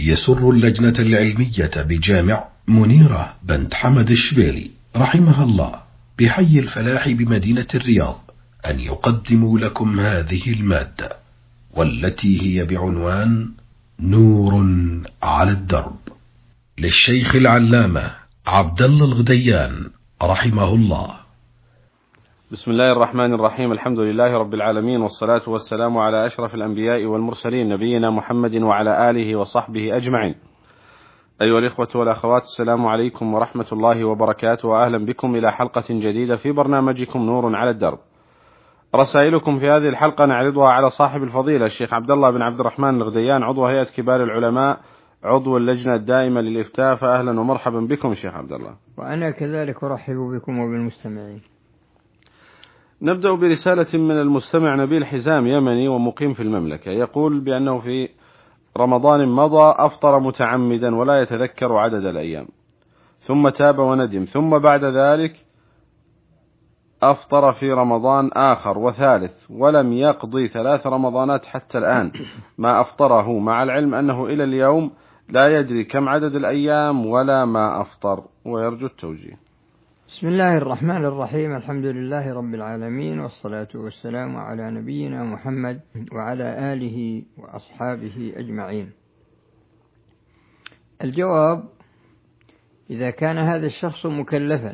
يسر اللجنة العلمية بجامع منيرة بنت حمد الشبيلي رحمها الله بحي الفلاح بمدينة الرياض أن يقدموا لكم هذه المادة، والتي هي بعنوان نور على الدرب، للشيخ العلامة عبد الله الغديان رحمه الله. بسم الله الرحمن الرحيم. الحمد لله رب العالمين، والصلاة والسلام على أشرف الأنبياء والمرسلين، نبينا محمد وعلى آله وصحبه أجمعين. أيها الإخوة والأخوات، السلام عليكم ورحمة الله وبركاته، وأهلا بكم إلى حلقة جديدة في برنامجكم نور على الدرب. رسائلكم في هذه الحلقة نعرضها على صاحب الفضيلة الشيخ عبد الله بن عبد الرحمن الغديان، عضو هيئة كبار العلماء، عضو اللجنة الدائمة للإفتاء. فأهلا ومرحبا بكم شيخ عبد الله. وأنا كذلك أرحب بكم وبالمستمعين. نبدأ برسالة من المستمع نبيل حزام، يمني ومقيم في المملكة، يقول بأنه في رمضان مضى أفطر متعمدا ولا يتذكر عدد الأيام، ثم تاب وندم، ثم بعد ذلك أفطر في رمضان آخر وثالث، ولم يقضي 3 رمضانات حتى الآن ما أفطره، مع العلم أنه إلى اليوم لا يدري كم عدد الأيام ولا ما أفطر، ويرجو التوجيه. بسم الله الرحمن الرحيم. الحمد لله رب العالمين، والصلاة والسلام على نبينا محمد وعلى آله وأصحابه أجمعين. الجواب: إذا كان هذا الشخص مكلفا،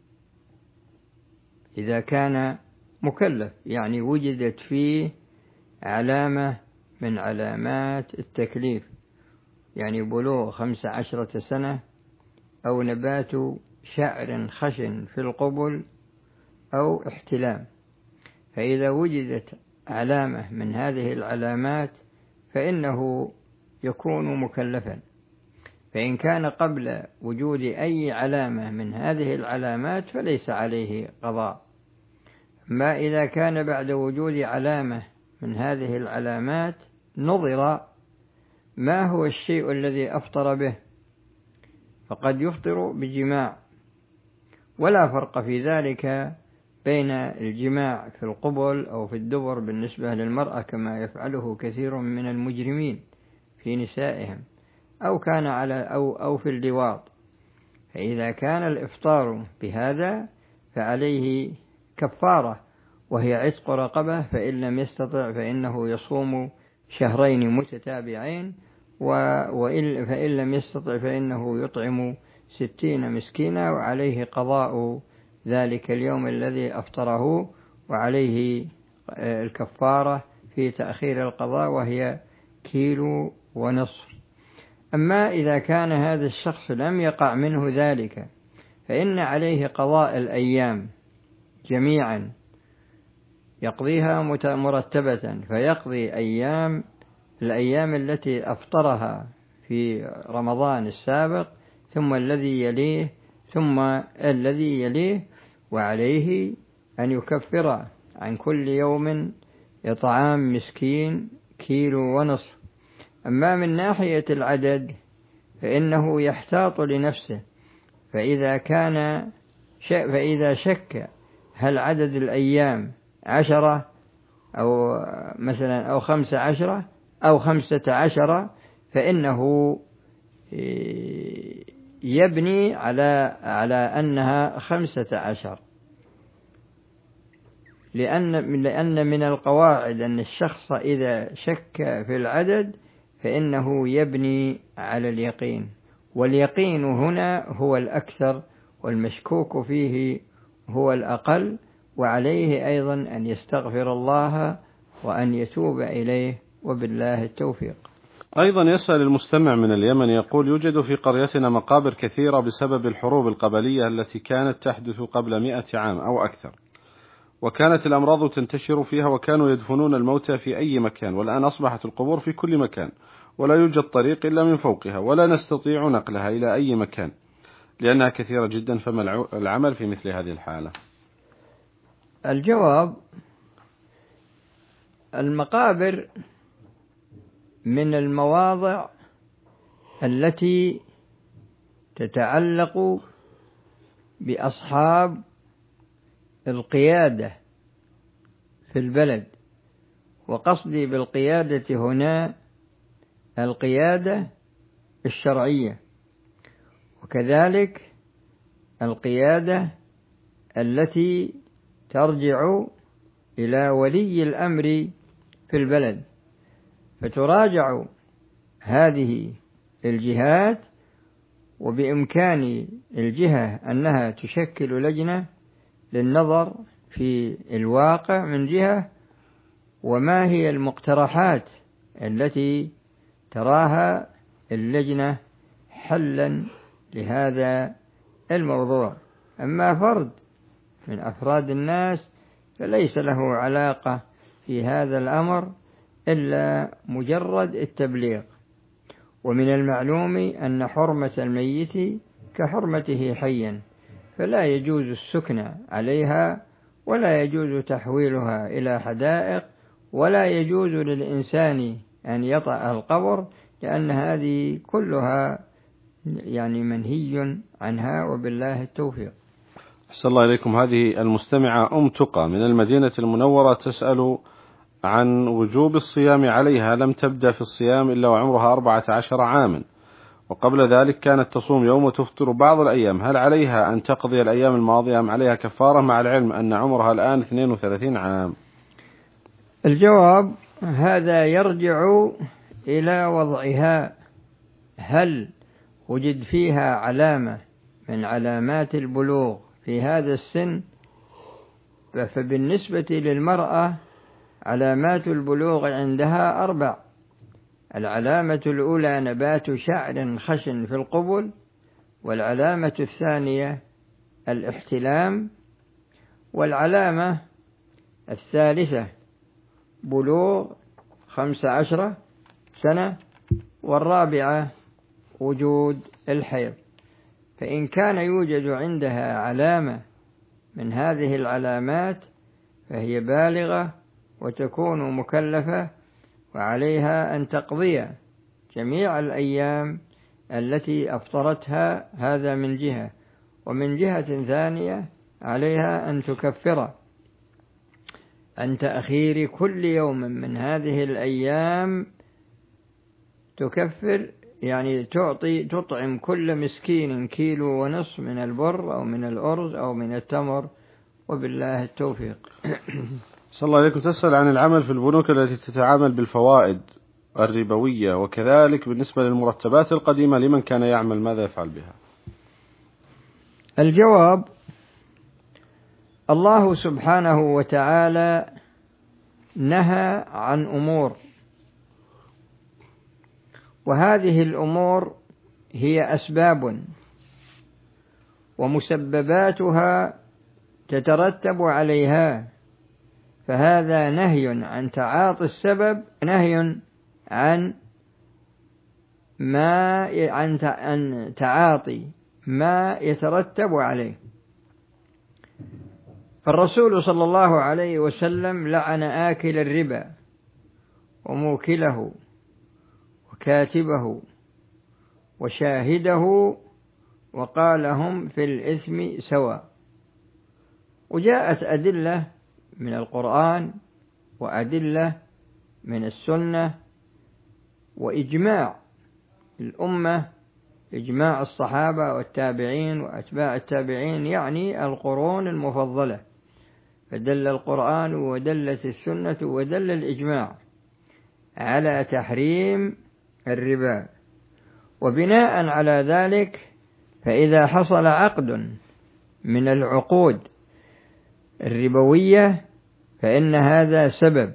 إذا كان مكلف يعني وجدت فيه علامة من علامات التكليف، يعني بلوغ 15 سنة، أو نبات شعر خشن في القبل، أو احتلام، فإذا وجدت علامة من هذه العلامات فإنه يكون مكلفا. فإن كان قبل وجود أي علامة من هذه العلامات فليس عليه قضاء. ما إذا كان بعد وجود علامة من هذه العلامات نظر ما هو الشيء الذي أفطر به، فقد يفطر بجماع، ولا فرق في ذلك بين الجماع في القبل أو في الدبر بالنسبة للمرأة كما يفعله كثير من المجرمين في نسائهم، أو كان أو في اللواط. فإذا كان الإفطار بهذا فعليه كفارة، وهي عتق رقبة، فإن لم يستطع فإنه يصوم شهرين متتابعين، فإن لم يستطع فإنه يطعم 60 مسكينا، وعليه قضاء ذلك اليوم الذي أفطره، وعليه الكفارة في تأخير القضاء وهي 1.5 كيلو. أما إذا كان هذا الشخص لم يقع منه ذلك فإن عليه قضاء الأيام جميعا، يقضيها مرتبة، فيقضي الأيام التي أفطرها في رمضان السابق، ثم الذي يليه، ثم الذي يليه، وعليه أن يكفر عن كل يوم إطعام مسكين 1.5 كيلو. أما من ناحية العدد فإنه يحتاط لنفسه، فإذا شك هل عدد الأيام 10 أو مثلا أو 15 أو 15، فإنه يبني على أنها 15، لأن من القواعد أن الشخص إذا شك في العدد فإنه يبني على اليقين، واليقين هنا هو الأكثر، والمشكوك فيه هو الأقل، وعليه أيضا أن يستغفر الله وأن يتوب إليه، وبالله التوفيق. أيضا يسأل المستمع من اليمن، يقول: يوجد في قريتنا مقابر كثيرة بسبب الحروب القبلية التي كانت تحدث قبل 100 عام أو أكثر، وكانت الأمراض تنتشر فيها، وكانوا يدفنون الموتى في أي مكان، والآن أصبحت القبور في كل مكان، ولا يوجد طريق إلا من فوقها، ولا نستطيع نقلها إلى أي مكان لأنها كثيرة جدا، فما العمل في مثل هذه الحالة؟ الجواب: المقابر من المواضع التي تتعلق بأصحاب القيادة في البلد، وقصدي بالقيادة هنا القيادة الشرعية، وكذلك القيادة التي ترجع إلى ولي الأمر في البلد، فتراجع هذه الجهات، وبإمكان الجهة أنها تشكل لجنة للنظر في الواقع من جهة، وما هي المقترحات التي تراها اللجنة حلا لهذا الموضوع. أما فرد من أفراد الناس فليس له علاقة في هذا الأمر إلا مجرد التبليغ. ومن المعلوم أن حرمة الميت كحرمته حيا، فلا يجوز السكن عليها، ولا يجوز تحويلها إلى حدائق، ولا يجوز للإنسان أن يطأ القبر، لأن هذه كلها منهي عنها، وبالله التوفيق. أحسن الله إليكم. هذه المستمعة تقى من المدينة المنورة تسأل عن وجوب الصيام عليها، لم تبدأ في الصيام إلا وعمرها 14 عاما، وقبل ذلك كانت تصوم يوم وتفطر بعض الأيام، هل عليها أن تقضي الأيام الماضية أم عليها كفارة، مع العلم أن عمرها الآن 32 عام؟ الجواب: هذا يرجع إلى وضعها، هل وجد فيها علامة من علامات البلوغ في هذا السن؟ فبالنسبة للمرأة علامات البلوغ عندها 4. العلامة الأولى نبات شعر خشن في القبل، والعلامة الثانية الاحتلام، والعلامة الثالثة بلوغ 15 سنة، والرابعة وجود الحيض. فإن كان يوجد عندها علامة من هذه العلامات فهي بالغة وتكون مكلفة، وعليها أن تقضي جميع الأيام التي أفطرتها، هذا من جهة. ومن جهة ثانية عليها أن تكفر عن تأخير كل يوم من هذه الأيام، تكفر تطعم كل مسكين 1.5 كيلو من البر أو من الأرز أو من التمر، وبالله التوفيق. صلى الله عليكم. تسأل عن العمل في البنوك التي تتعامل بالفوائد الربوية، وكذلك بالنسبة للمرتبات القديمة لمن كان يعمل، ماذا يفعل بها؟ الجواب: الله سبحانه وتعالى نهى عن أمور، وهذه الأمور هي أسباب ومسبباتها تترتب عليها، فهذا نهي عن تعاطي السبب، نهي عن تعاطي ما يترتب عليه. فالرسول صلى الله عليه وسلم لعن آكل الربا وموكله وكاتبه وشاهده، وقال هم في الإثم سواء. وجاءت أدلة من القرآن وأدلة من السنة وإجماع الأمة، إجماع الصحابة والتابعين وأتباع التابعين، يعني القرون المفضلة، فدل القرآن ودلت السنة ودل الإجماع على تحريم الربا. وبناء على ذلك فإذا حصل عقد من العقود الربوية فإن هذا سبب،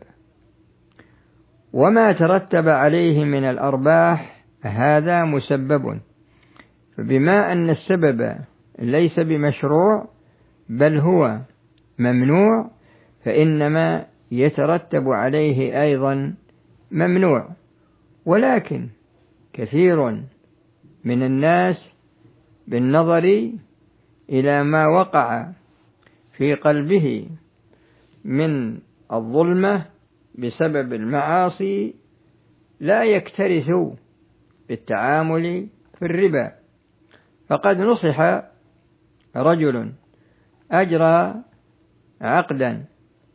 وما ترتب عليه من الأرباح هذا مسبب. فبما أن السبب ليس بمشروع بل هو ممنوع، فإنما يترتب عليه أيضا ممنوع. ولكن كثير من الناس بالنظر إلى ما وقع في قلبه من الظلمة بسبب المعاصي لا يكترث بالتعامل في الربا. فقد نصح رجل أجرى عقدا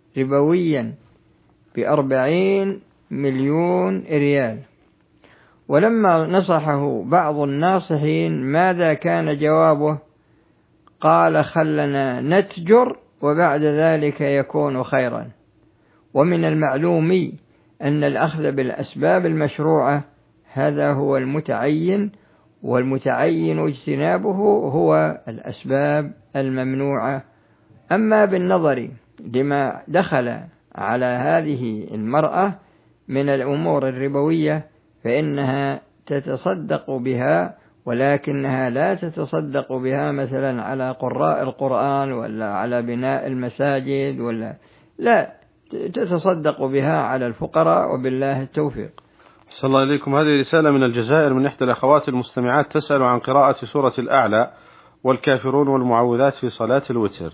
ربويا ب40 مليون ريال، ولما نصحه بعض الناصحين ماذا كان جوابه؟ قال: خلنا نتجر وبعد ذلك يكون خيرا. ومن المعلوم أن الأخذ بالأسباب المشروعة هذا هو المتعين، والمتعين اجتنابه هو الأسباب الممنوعة. أما بالنظر لما دخل على هذه المرأة من الأمور الربوية فإنها تتصدق بها، ولكنها لا تتصدق بها مثلا على قراء القرآن ولا على بناء المساجد، لا، تتصدق بها على الفقراء، وبالله التوفيق. صلى الله عليكم. هذه رسالة من الجزائر من إحدى الأخوات المستمعات تسأل عن قراءة سورة الأعلى والكافرون والمعوذات في صلاة الوتر.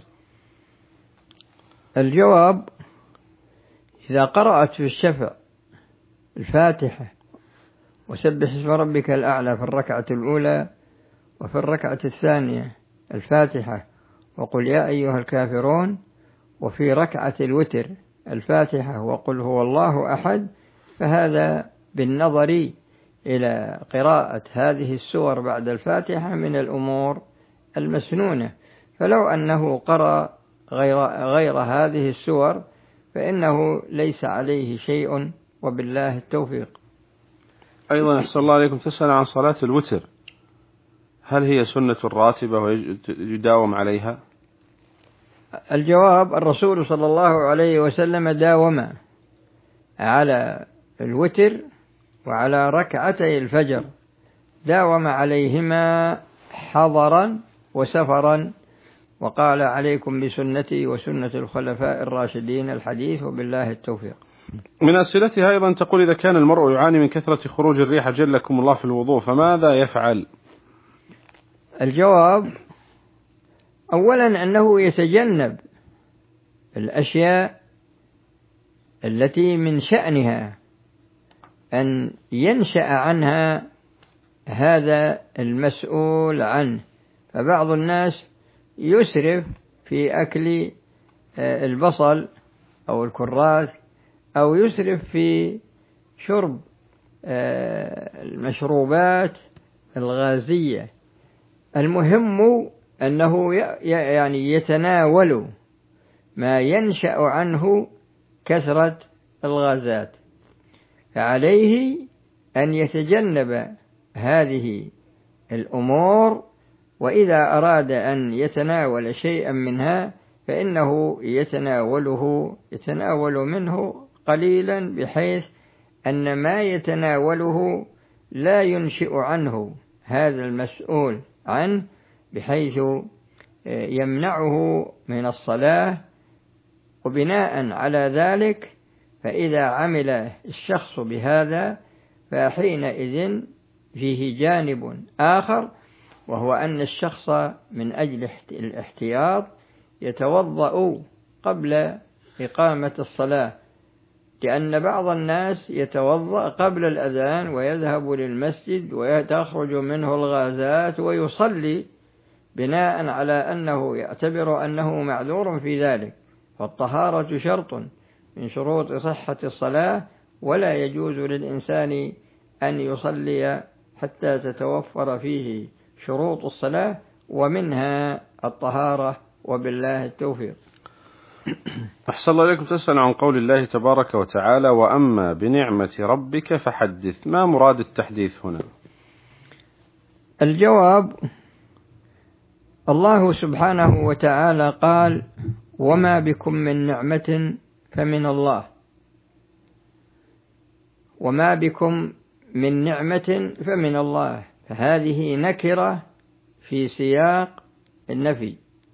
الجواب: إذا قرأت في الشفع الفاتحة وسبح اسم ربك الأعلى في الركعة الأولى، وفي الركعة الثانية الفاتحة وقل يا أيها الكافرون، وفي ركعة الوتر الفاتحة وقل هو الله أحد، فهذا بالنظر إلى قراءة هذه السور بعد الفاتحة من الأمور المسنونة. فلو أنه قرأ غير هذه السور فإنه ليس عليه شيء، وبالله التوفيق. أيضا أحسن الله عليكم تسأل عن صلاة الوتر، هل هي سنة راتبة ويداوم عليها؟ الجواب: الرسول صلى الله عليه وسلم داوم على الوتر وعلى ركعتي الفجر، داوم عليهما حضرا وسفرا، وقال: عليكم بسنتي وسنة الخلفاء الراشدين، الحديث، وبالله التوفيق. من أسئلتها أيضا تقول: إذا كان المرء يعاني من كثرة خروج الريح جلكم الله في الوضوء فماذا يفعل؟ الجواب: أولا أنه يتجنب الأشياء التي من شأنها أن ينشأ عنها هذا المسؤول عنه. فبعض الناس يسرف في أكل البصل أو الكراث، أو يسرف في شرب المشروبات الغازية. المهم أنه يعني يتناول ما ينشأ عنه كثرة الغازات، فعليه أن يتجنب هذه الأمور، وإذا أراد أن يتناول شيئا منها فإنه يتناول منه قليلا، بحيث أن ما يتناوله لا ينشئ عنه هذا المسؤول عنه، بحيث يمنعه من الصلاة. وبناء على ذلك فإذا عمل الشخص بهذا فحينئذ فيه جانب آخر، وهو أن الشخص من أجل الاحتياط يتوضأ قبل إقامة الصلاة، لأن بعض الناس يتوضأ قبل الأذان ويذهب للمسجد وتخرج منه الغازات ويصلي بناء على أنه يعتبر أنه معذور في ذلك. فالطهارة شرط من شروط صحة الصلاة، ولا يجوز للإنسان أن يصلي حتى تتوفر فيه شروط الصلاة، ومنها الطهارة، وبالله التوفيق. أحسن الله إليكم تسأل عن قول الله تبارك وتعالى: وأما بنعمة ربك فحدث، ما مراد التحديث هنا؟ الجواب: الله سبحانه وتعالى قال: وما بكم من نعمة فمن الله، وما بكم من نعمة فمن الله، فهذه نكرة في سياق النفي،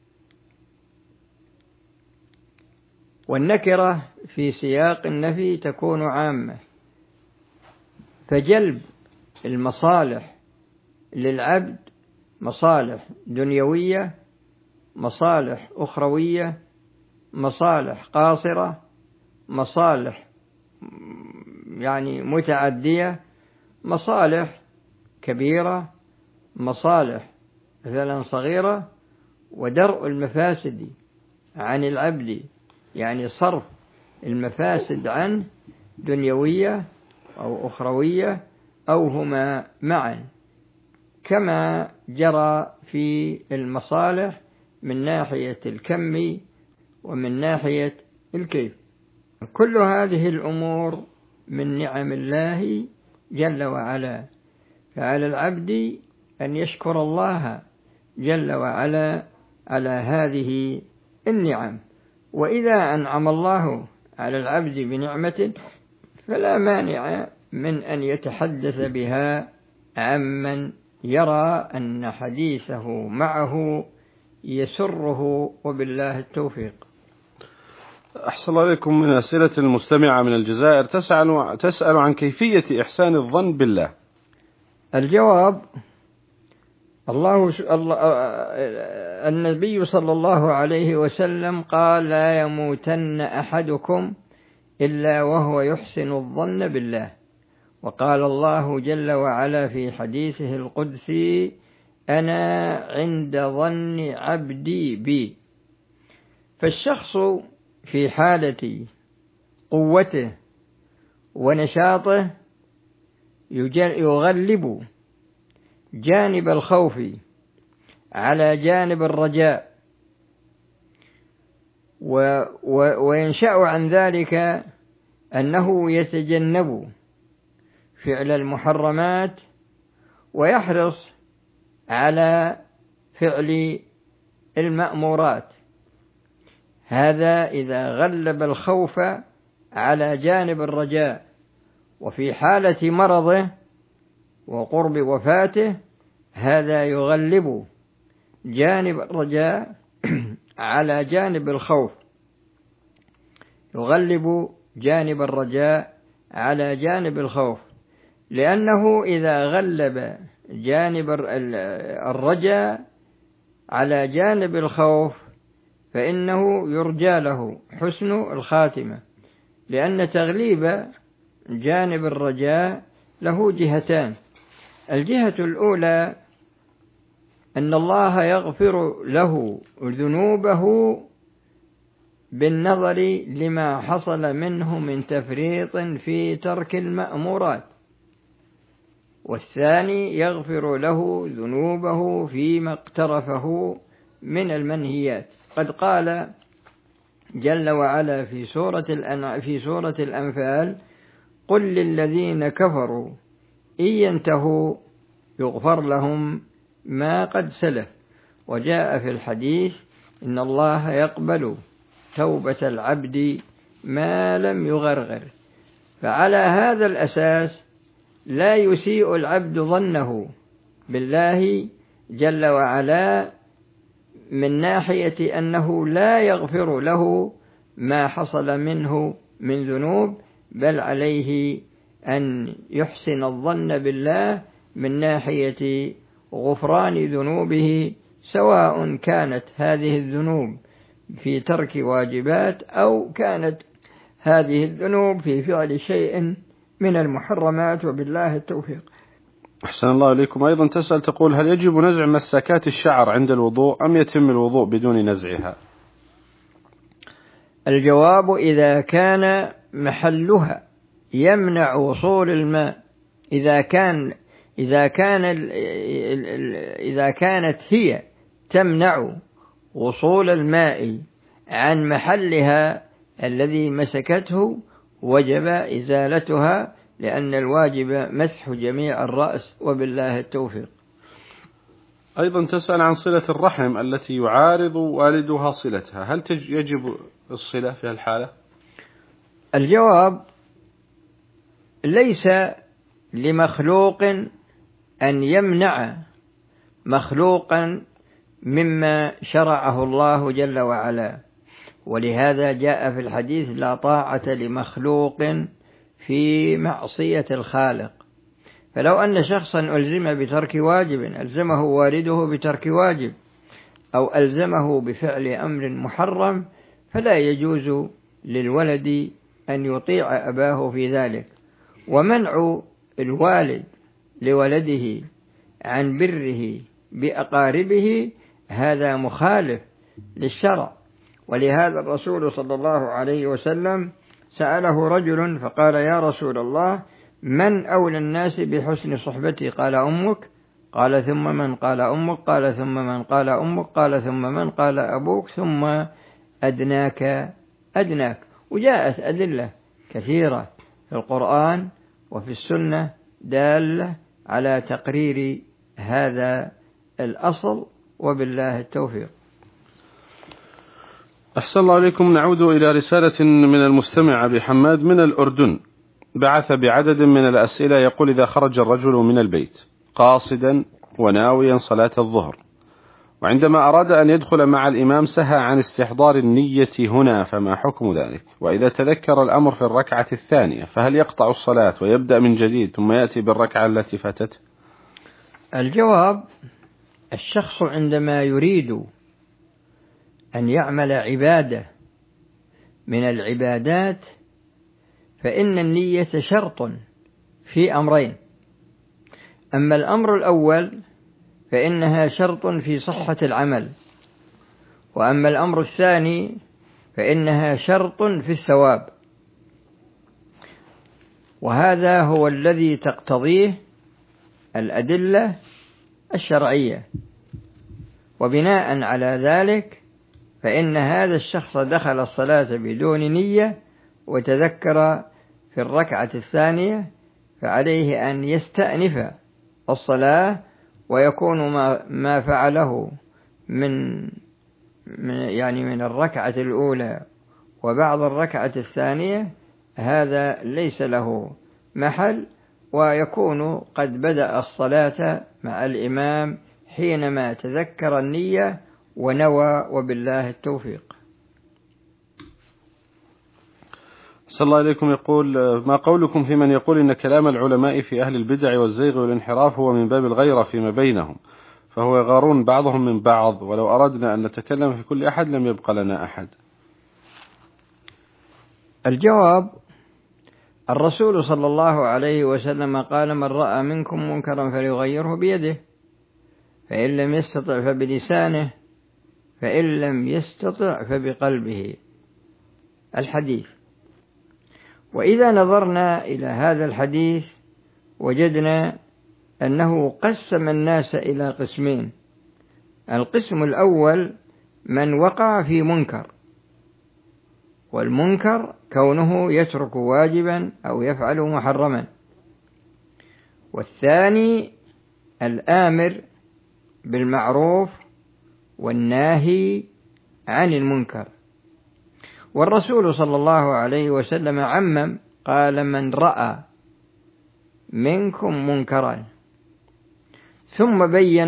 والنكرة في سياق النفي تكون عامة، فجلب المصالح للعبد مصالح دنيوية، مصالح أخروية، مصالح قاصرة، مصالح يعني متعدية، مصالح كبيرة، مصالح مثلا صغيرة، ودرء المفاسد عن العبد، يعني صرف المفاسد عنه دنيوية أو أخروية أو هما معا، كما جرى في المصالح من ناحية الكم ومن ناحية الكيف. كل هذه الأمور من نعم الله جل وعلا، فعلى العبد أن يشكر الله جل وعلا على هذه النعم. وإذا أنعم الله على العبد بنعمة فلا مانع من أن يتحدث بها عمن يرى أن حديثه معه يسره، وبالله التوفيق. أحسن الله إليكم. من أسئلة المستمعة من الجزائر تسأل عن كيفية إحسان الظن بالله. الجواب: النبي صلى الله عليه وسلم قال: لا يموتن أحدكم إلا وهو يحسن الظن بالله. وقال الله جل وعلا في حديثه القدسي: أنا عند ظن عبدي بي. فالشخص في حالة قوته ونشاطه يغلب جانب الخوف على جانب الرجاء، وينشأ عن ذلك أنه يتجنب فعل المحرمات ويحرص على فعل المأمورات. هذا إذا غلب الخوف على جانب الرجاء. وفي حالة مرضه وقرب وفاته هذا يغلب جانب الرجاء على جانب الخوف، يغلب جانب الرجاء على جانب الخوف، لأنه إذا غلب جانب الرجاء على جانب الخوف فإنه يرجى له حسن الخاتمة، لأن تغليب جانب الرجاء له جهتان. الجهة الأولى أن الله يغفر له ذنوبه بالنظر لما حصل منه من تفريط في ترك المأمورات، والثاني يغفر له ذنوبه فيما اقترفه من المنهيات. قد قال جل وعلا في سورة الأنفال: قل للذين كفروا إن ينتهوا يغفر لهم ما قد سلف. وجاء في الحديث: إن الله يقبل توبة العبد ما لم يغرغر. فعلى هذا الأساس لا يسيء العبد ظنه بالله جل وعلا من ناحية أنه لا يغفر له ما حصل منه من ذنوب، بل عليه أن يحسن الظن بالله من ناحية غفران ذنوبه، سواء كانت هذه الذنوب في ترك واجبات أو كانت هذه الذنوب في فعل شيء من المحرمات، وبالله التوفيق. أحسن الله إليكم. أيضا تسأل تقول: هل يجب نزع مساكات الشعر عند الوضوء أم يتم الوضوء بدون نزعها؟ الجواب: إذا كان محلها يمنع وصول الماء، إذا كانت هي تمنع وصول الماء عن محلها الذي مسكته وجب إزالتها، لأن الواجب مسح جميع الرأس، وبالله التوفيق. أيضا تسأل عن صلة الرحم التي يعارض والدها صلتها، هل يجب الصلة في الحالة؟ الجواب: ليس لمخلوق أن يمنع مخلوقا مما شرعه الله جل وعلا، ولهذا جاء في الحديث: لا طاعة لمخلوق في معصية الخالق. فلو أن شخصا ألزم بترك واجب، ألزمه والده بترك واجب أو ألزمه بفعل أمر محرم، فلا يجوز للولد أن يطيع أباه في ذلك. ومنع الوالد لولده عن بره بأقاربه هذا مخالف للشرع. ولهذا الرسول صلى الله عليه وسلم سأله رجل فقال: يا رسول الله، من أولى الناس بحسن صحبتي؟ قال أمك. قال ثم من؟ قال أمك. قال ثم من؟ قال أمك. قال ثم من؟ قال أبوك. ثم أدناك أدناك. وجاءت أدلة كثيرة في القرآن وفي السنة دالة على تقرير هذا الأصل، وبالله التوفيق. أحسن الله عليكم. نعود إلى رسالة من المستمع أبي حماد من الأردن، بعث بعدد من الأسئلة يقول: إذا خرج الرجل من البيت قاصدا وناويا صلاة الظهر، وعندما أراد أن يدخل مع الإمام سهى عن استحضار النية هنا، فما حكم ذلك؟ وإذا تذكر الأمر في الركعة الثانية فهل يقطع الصلاة ويبدأ من جديد ثم يأتي بالركعة التي فاتته؟ الجواب: الشخص عندما يريد أن يعمل عبادة من العبادات فإن النية شرط في أمرين. أما الأمر الأول فإنها شرط في صحة العمل، وأما الأمر الثاني فإنها شرط في الثواب، وهذا هو الذي تقتضيه الأدلة الشرعية. وبناء على ذلك فإن هذا الشخص دخل الصلاة بدون نية وتذكر في الركعة الثانية، فعليه أن يستأنف الصلاة، ويكون ما فعله من الركعة الأولى وبعض الركعة الثانية هذا ليس له محل، ويكون قد بدأ الصلاة مع الإمام حينما تذكر النية ونوى، وبالله التوفيق. صلى الله عليكم. يقول: ما قولكم في من يقول إن كلام العلماء في أهل البدع والزيغ والانحراف هو من باب الغيرة فيما بينهم، فهو يغارون بعضهم من بعض، ولو أردنا أن نتكلم في كل أحد لم يبقى لنا أحد؟ الجواب: الرسول صلى الله عليه وسلم قال: من رأى منكم منكرا فليغيره بيده، فإن لم يستطع فبلسانه، فإن لم يستطع فبقلبه. الحديث. وإذا نظرنا إلى هذا الحديث وجدنا أنه قسم الناس إلى قسمين. القسم الأول من وقع في منكر، والمنكر كونه يترك واجبا أو يفعل محرما. والثاني الآمر بالمعروف والناهي عن المنكر. والرسول صلى الله عليه وسلم عمم، قال: من رأى منكم منكرا، ثم بين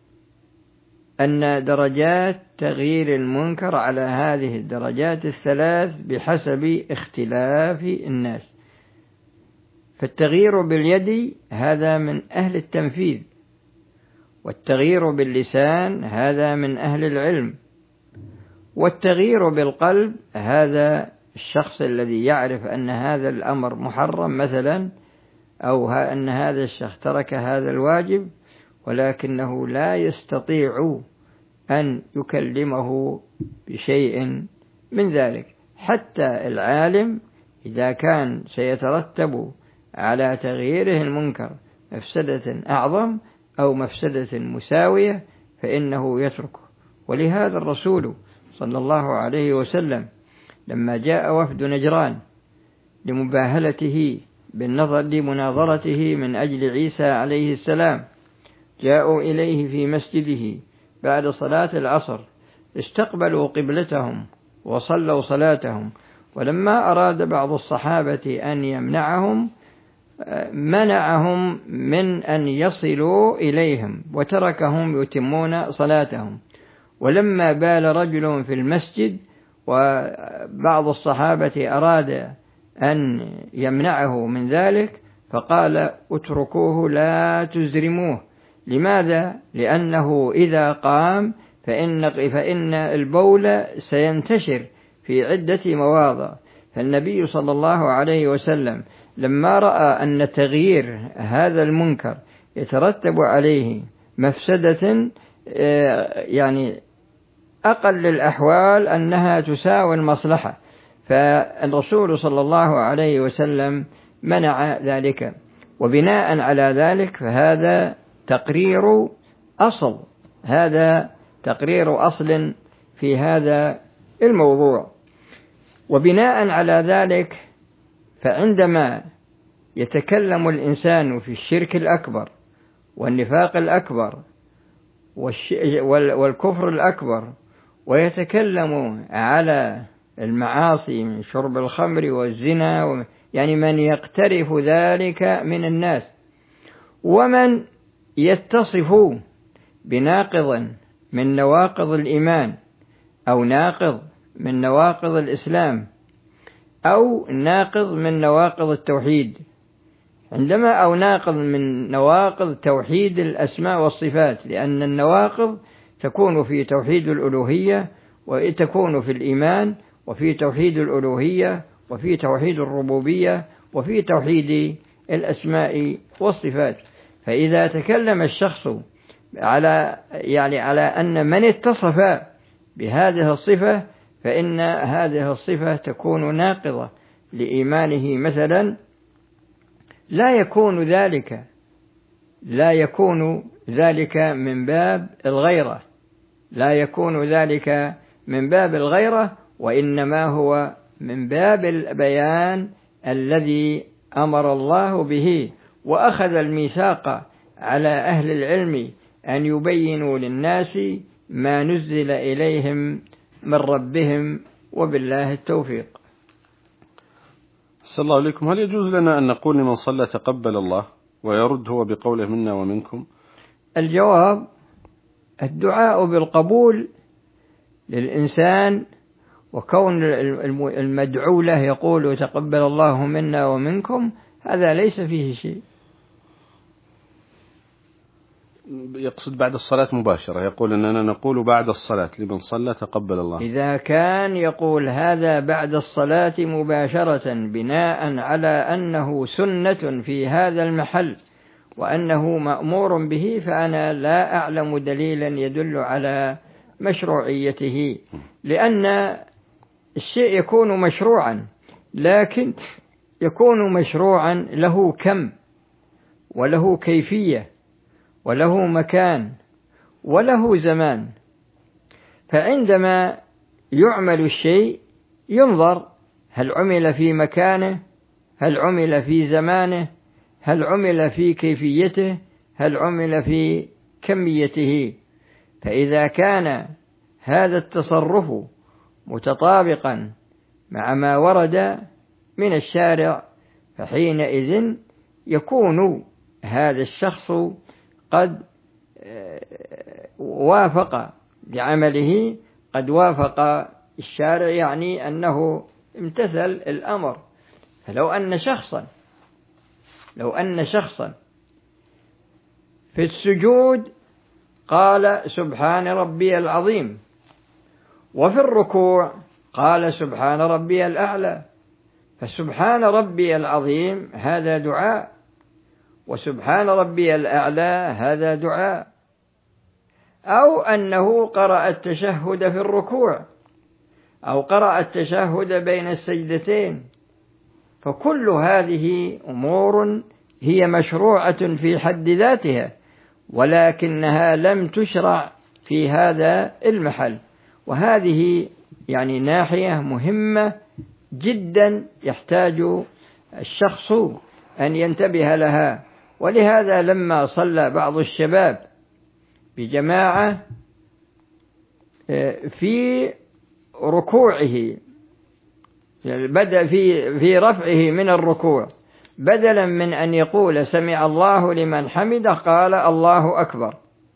أن درجات تغيير المنكر على هذه الدرجات الثلاث بحسب اختلاف الناس. فالتغيير باليد هذا من أهل التنفيذ، والتغيير باللسان هذا من أهل العلم، والتغيير بالقلب هذا الشخص الذي يعرف أن هذا الأمر محرم مثلا، أو أن هذا الشخص ترك هذا الواجب ولكنه لا يستطيع أن يكلمه بشيء من ذلك. حتى العالم إذا كان سيترتب على تغييره المنكر مفسدة أعظم أو مفسدة مساوية فإنه يتركه. ولهذا الرسول صلى الله عليه وسلم لما جاء وفد نجران لمباهلته لمناظرته من أجل عيسى عليه السلام، جاءوا إليه في مسجده بعد صلاة العصر، استقبلوا قبلتهم وصلوا صلاتهم، ولما أراد بعض الصحابة أن يمنعهم منعهم من أن يصلوا إليهم وتركهم يتمون صلاتهم. ولما بال رجل في المسجد وبعض الصحابة أراد أن يمنعه من ذلك فقال: اتركوه لا تزرموه. لماذا؟ لأنه إذا قام فإن البول سينتشر في عدة مواضع. فالنبي صلى الله عليه وسلم لما رأى أن تغيير هذا المنكر يترتب عليه مفسدة يعني أقل الأحوال أنها تساوي المصلحة، فالرسول صلى الله عليه وسلم منع ذلك. وبناء على ذلك فهذا تقرير أصل في هذا الموضوع. وبناء على ذلك فعندما يتكلم الإنسان في الشرك الأكبر والنفاق الأكبر والكفر الأكبر، ويتكلم على المعاصي من شرب الخمر والزنا، يعني من يقترف ذلك من الناس، ومن يتصف بناقض من نواقض الإيمان أو ناقض من نواقض الإسلام أو ناقض من نواقض التوحيد، أو ناقض من نواقض توحيد الأسماء والصفات، لأن النواقض تكون في توحيد الألوهية، وتكون في الإيمان، وفي توحيد الألوهية، وفي توحيد الربوبية، وفي توحيد الأسماء والصفات. فإذا تكلم الشخص على أن من اتصف بهذه الصفة فإن هذه الصفة تكون ناقضة لإيمانه مثلا، لا يكون ذلك من باب الغيرة، وإنما هو من باب البيان الذي أمر الله به، وأخذ الميثاق على أهل العلم أن يبينوا للناس ما نزل إليهم من ربهم، وبالله التوفيق. صلى الله عليكم. هل يجوز لنا أن نقول لمن صلى تقبل الله ويرد هو بقوله منا ومنكم؟ الجواب: الدعاء بالقبول للإنسان، وكون المدعو له يقول تقبل الله منا ومنكم، هذا ليس فيه شيء. يقصد بعد الصلاة مباشرة، يقول أننا نقول بعد الصلاة لمن صلى تقبل الله. إذا كان يقول هذا بعد الصلاة مباشرة بناء على أنه سنة في هذا المحل وأنه مأمور به، فأنا لا أعلم دليلا يدل على مشروعيته، لأن الشيء يكون مشروعا، لكن يكون مشروعا له كم وله كيفية وله مكان وله زمان. فعندما يعمل الشيء ينظر هل عمل في مكانه، هل عمل في زمانه، هل عمل في كيفيته، هل عمل في كميته. فإذا كان هذا التصرف متطابقا مع ما ورد من الشارع، فحينئذ يكون هذا الشخص قد وافق بعمله، قد وافق الشارع، يعني أنه امتثل الأمر. فلو أن شخصا في السجود قال سبحان ربي العظيم، وفي الركوع قال سبحان ربي الأعلى، فسبحان ربي العظيم هذا دعاء، وسبحان ربي الأعلى هذا دعاء. أو أنه قرأ التشهد في الركوع، أو قرأ التشهد بين السجدتين، فكل هذه أمور هي مشروعة في حد ذاتها، ولكنها لم تشرع في هذا المحل. وهذه يعني ناحية مهمة جدا يحتاج الشخص أن ينتبه لها. ولهذا لما صلى بعض الشباب بجماعة في ركوعه، بدأ في رفعه من الركوع، بدلا من أن يقول سمع الله لمن حمده قال الله أكبر،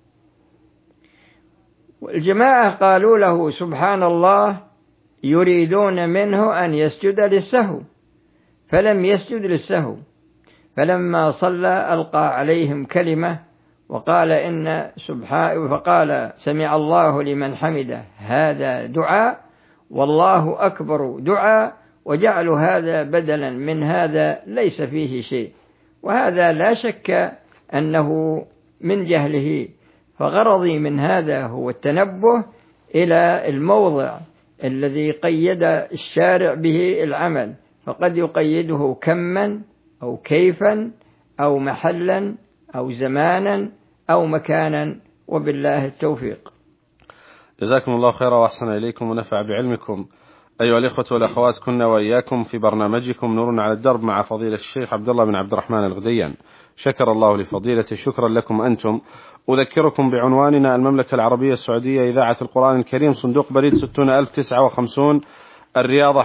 والجماعة قالوا له سبحان الله، يريدون منه أن يسجد للسهو، فلم يسجد للسهو. فلما صلى ألقى عليهم كلمة وقال فقال سمع الله لمن حمده هذا دعاء، والله أكبر دعاء، وجعلوا هذا بدلا من هذا ليس فيه شيء. وهذا لا شك أنه من جهله. فغرضي من هذا هو التنبه إلى الموضع الذي قيد الشارع به العمل، فقد يقيده كما أو كيفا أو محلا أو زمانا أو مكانا، وبالله التوفيق. جزاكم الله خيرا وأحسن إليكم ونفع بعلمكم. أيها الإخوة والأخوات، كنا وإياكم في برنامجكم نور على الدرب مع فضيلة الشيخ عبد الله بن عبد الرحمن الغديان، شكر الله لفضيلته. شكرا لكم أنتم. أذكركم بعنواننا: المملكة العربية السعودية، إذاعة القرآن الكريم، صندوق بريد 60059، الرياض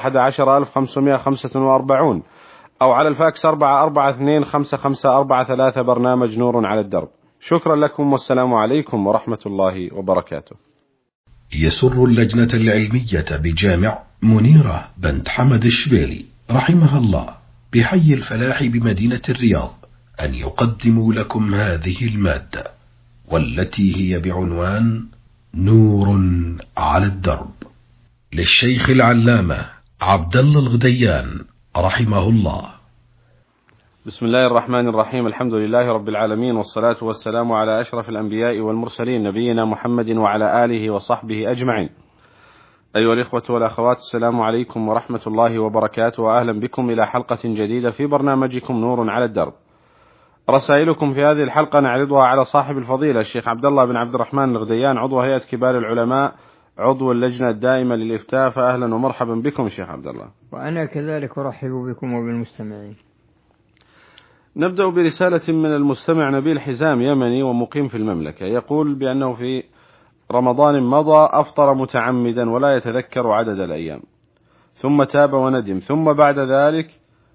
11545، أو على الفاكس 44255443، برنامج نور على الدرب. شكرا لكم والسلام عليكم ورحمة الله وبركاته. يسر اللجنة العلمية بجامع منيرة بنت حمد الشبيلي رحمها الله بحي الفلاح بمدينة الرياض أن يقدموا لكم هذه المادة، والتي هي بعنوان نور على الدرب، للشيخ العلامة عبد الله الغديان رحمه الله. بسم الله الرحمن الرحيم. الحمد لله رب العالمين، والصلاة والسلام على أشرف الأنبياء والمرسلين، نبينا محمد وعلى آله وصحبه أجمعين. أيها الإخوة والأخوات، السلام عليكم ورحمة الله وبركاته، وأهلا بكم إلى حلقة جديدة في برنامجكم نور على الدرب. رسائلكم في هذه الحلقة نعرضها على صاحب الفضيلة الشيخ عبد الله بن عبد الرحمن الغديان، عضو هيئة كبار العلماء، عضو اللجنة الدائمة للإفتاء. فأهلا ومرحبا بكم شيخ عبد الله. وأنا كذلك أرحب بكم وبالمستمعين. نبدأ برسالة من المستمع نبيل حزام، يمني ومقيم في المملكة، يقول بأنه في رمضان مضى أفطر متعمدا ولا يتذكر عدد الأيام، ثم تاب وندم، ثم بعد ذلك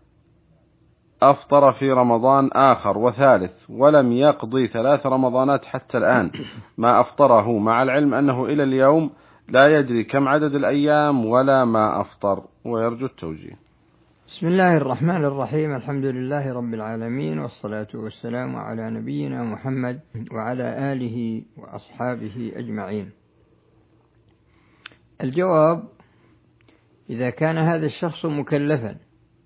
أفطر في رمضان آخر وثالث، ولم يقضي 3 رمضانات حتى الآن ما أفطره، مع العلم أنه إلى اليوم لا يدري كم عدد الأيام ولا ما أفطر، ويرجو التوجيه. بسم الله الرحمن الرحيم. الحمد لله رب العالمين، والصلاة والسلام على نبينا محمد وعلى آله وأصحابه أجمعين. الجواب: إذا كان هذا الشخص مكلفا،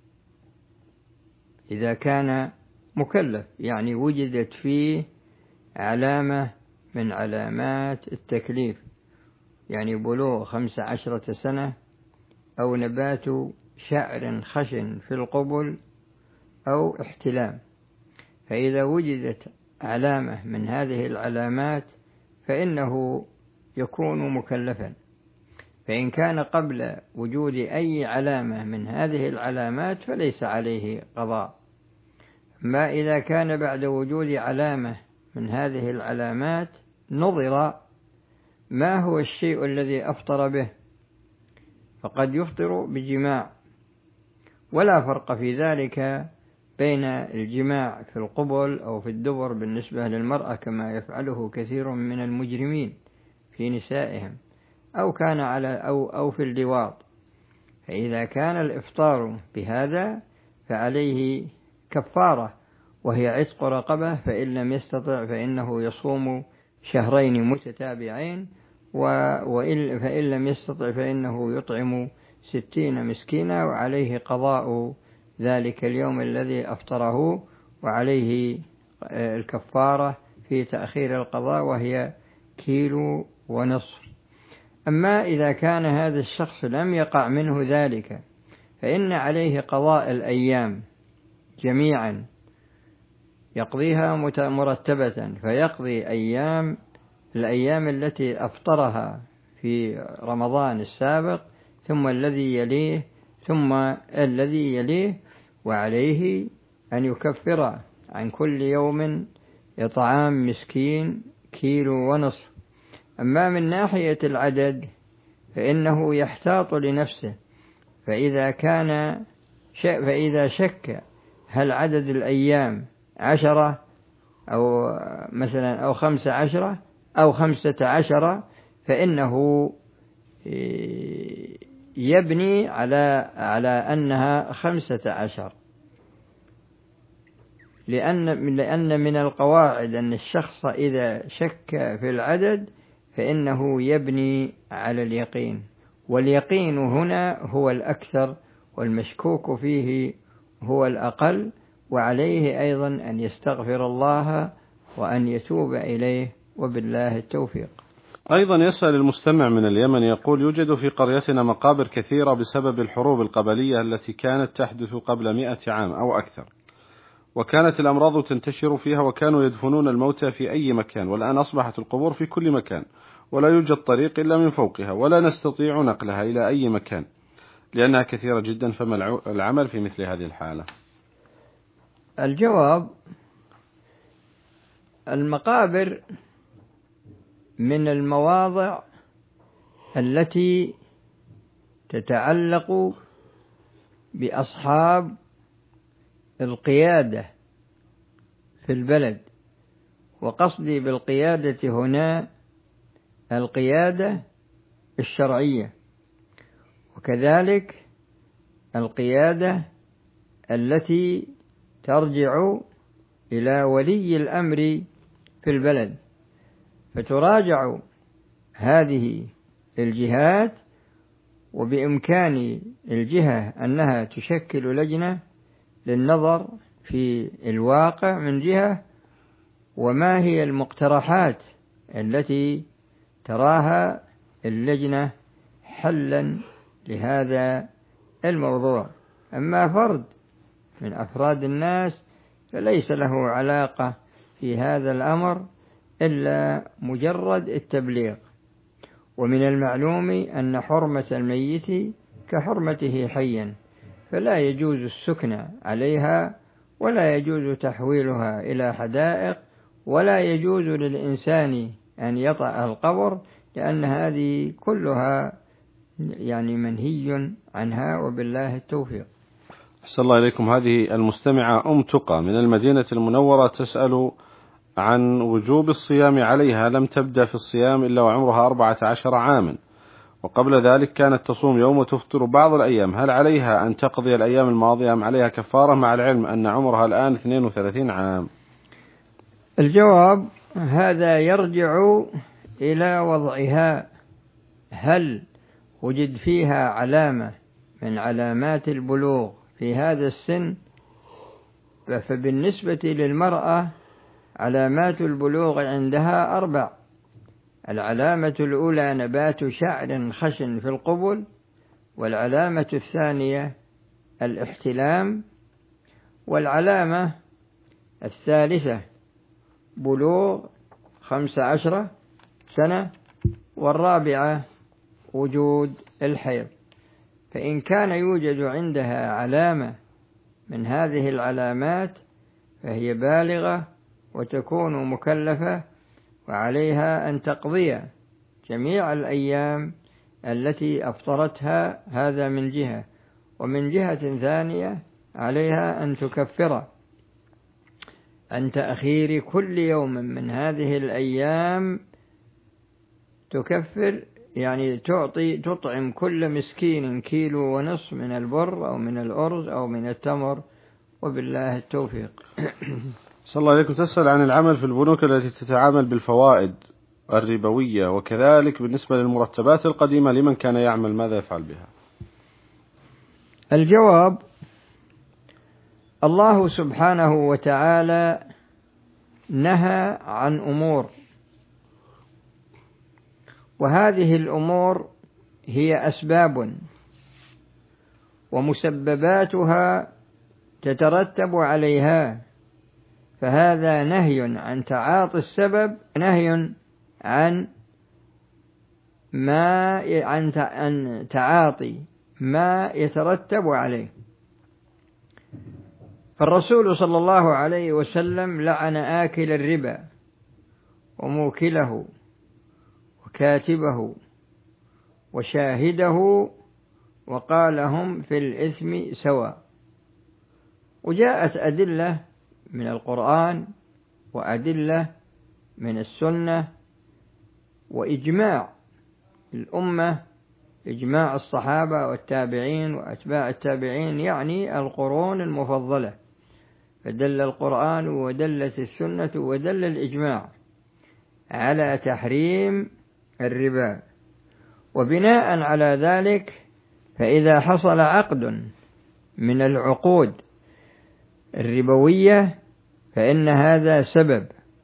إذا كان مكلف يعني وجدت فيه علامة من علامات التكليف، يعني بلوغ 15 سنة، أو نبات شعر خشن في القبل، أو احتلام، فإذا وجدت علامة من هذه العلامات فإنه يكون مكلفا. فإن كان قبل وجود أي علامة من هذه العلامات فليس عليه قضاء. ما إذا كان بعد وجود علامة من هذه العلامات نظر ما هو الشيء الذي أفطر به، فقد يفطر بجماع، ولا فرق في ذلك بين الجماع في القبل أو في الدبر بالنسبة للمرأة كما يفعله كثير من المجرمين في نسائهم، أو كان أو في اللواط. فإذا كان الإفطار بهذا فعليه كفارة، وهي عتق رقبة، فإن لم يستطع فإنه يصوم 2 متتابعين، فإن لم يستطع فإنه يطعم 60 مسكينا، وعليه قضاء ذلك اليوم الذي أفطره، وعليه الكفارة في تأخير القضاء وهي 1.5 كيلو. أما إذا كان هذا الشخص لم يقع منه ذلك فإن عليه قضاء الأيام جميعا، يقضيها مرتبة، فيقضي الأيام التي أفطرها في رمضان السابق، ثم الذي يليه، ثم الذي يليه، وعليه أن يكفر عن كل يوم إطعام مسكين 1.5 كيلو. أما من ناحية العدد فإنه يحتاط لنفسه، فإذا شك هل عدد الأيام 10 أو مثلا أو 15 أو 15، فإنه يبني على أنها 15، لأن من القواعد أن الشخص إذا شك في العدد فإنه يبني على اليقين، واليقين هنا هو الأكثر، والمشكوك فيه هو الأقل، وعليه أيضا أن يستغفر الله وأن يتوب إليه، وبالله التوفيق. أيضا يسأل المستمع من اليمن، يقول: يوجد في قريتنا مقابر كثيرة بسبب الحروب القبلية التي كانت تحدث قبل 100 عام أو أكثر، وكانت الأمراض تنتشر فيها، وكانوا يدفنون الموتى في أي مكان، والآن أصبحت القبور في كل مكان، ولا يوجد طريق إلا من فوقها، ولا نستطيع نقلها إلى أي مكان لأنها كثيرة جدا. فما العمل في مثل هذه الحالة؟ الجواب: المقابر من المواضع التي تتعلق بأصحاب القيادة في البلد، وقصدي بالقيادة هنا القيادة الشرعية، وكذلك القيادة التي ترجع إلى ولي الأمر في البلد، فتراجع هذه الجهات، وبإمكان الجهة أنها تشكل لجنة للنظر في الواقع من جهة، وما هي المقترحات التي تراها اللجنة حلا لهذا الموضوع. أما فرد من أفراد الناس فليس له علاقة في هذا الأمر إلا مجرد التبليغ. ومن المعلوم أن حرمة الميت كحرمته حيا، فلا يجوز السكن عليها، ولا يجوز تحويلها إلى حدائق، ولا يجوز للإنسان أن يطأ القبر، لأن هذه كلها منهي عنها، وبالله التوفيق. أحسن الله إليكم. هذه المستمعة تقى من المدينة المنورة تسأل عن وجوب الصيام عليها. لم تبدأ في الصيام إلا وعمرها 14 عاما، وقبل ذلك كانت تصوم يوم وتفطر بعض الأيام. هل عليها أن تقضي الأيام الماضية أم عليها كفارة، مع العلم أن عمرها الآن 32 عام؟ الجواب: هذا يرجع إلى وضعها، هل وجد فيها علامة من علامات البلوغ في هذا السن؟ فبالنسبة للمرأة علامات البلوغ عندها 4. العلامة الأولى نبات شعر خشن في القبل، والعلامة الثانية الاحتلام، والعلامة الثالثة بلوغ 15 سنة، والرابعة وجود الحيض. فإن كان يوجد عندها علامة من هذه العلامات فهي بالغة وتكون مكلفة، وعليها أن تقضي جميع الأيام التي أفطرتها، هذا من جهة. ومن جهة ثانية عليها أن تكفر عن تأخير كل يوم من هذه الأيام، تكفر تطعم كل مسكين 1.5 كيلو من البر أو من الأرز أو من التمر، وبالله التوفيق. صلى الله عليكم. تسأل عن العمل في البنوك التي تتعامل بالفوائد الربوية، وكذلك بالنسبة للمرتبات القديمة لمن كان يعمل، ماذا يفعل بها؟ الجواب: الله سبحانه وتعالى نهى عن أمور، وهذه الأمور هي أسباب ومسبباتها تترتب عليها، فهذا نهي عن تعاطي السبب، نهي عن تعاطي ما يترتب عليه. فالرسول صلى الله عليه وسلم لعن آكل الربا وموكله وكاتبه وشاهده، وقال هم في الإثم سواء. وجاءت أدلة من القرآن وأدلة من السنة وإجماع الأمة، إجماع الصحابة والتابعين وأتباع التابعين، يعني القرون المفضلة، فدل القرآن ودلت السنة ودل الإجماع على تحريم الربا. وبناء على ذلك فإذا حصل عقد من العقود الربوية فإن هذا سبب،